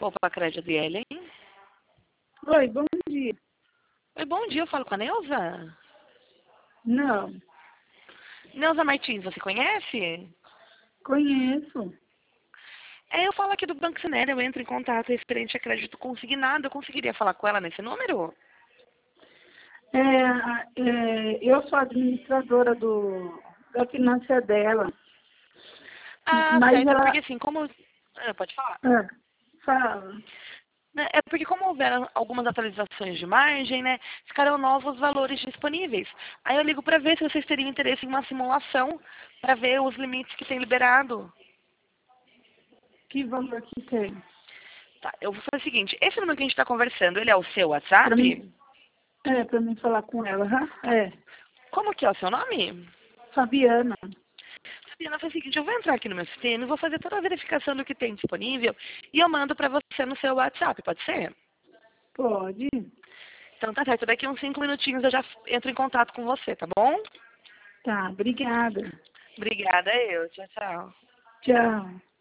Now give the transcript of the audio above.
Opa, crédito e Ellen. Oi, bom dia. Oi, bom dia, eu falo com a Neuza. Não, Neuza Martins, você conhece? conheço. Eu falo aqui do Banco Sinera, eu entro em contato referente a crédito consignado. Eu conseguiria falar com ela nesse número? Eu sou administradora da finança dela, Ah, mas certo, porque ela... assim, como... pode falar. Ah, fala. Né, é porque como houveram algumas atualizações de margem, né, ficaram novos valores disponíveis. Aí eu ligo para ver se vocês teriam interesse em uma simulação para ver os limites que tem liberado. Que valor que tem? Tá, eu vou fazer o seguinte, esse número que a gente está conversando, ele é o seu Para WhatsApp? mim, para mim falar com ela. Como que é o seu nome? Fabiana, Fabiana, faz o seguinte, eu vou entrar aqui no meu sistema e vou fazer toda a verificação do que tem disponível e eu mando para você no seu WhatsApp, pode ser? pode? Então tá certo, daqui uns 5 minutinhos eu já entro em contato com você, tá bom? Tá, obrigada. Obrigada, eu. Tchau, tchau. Tchau.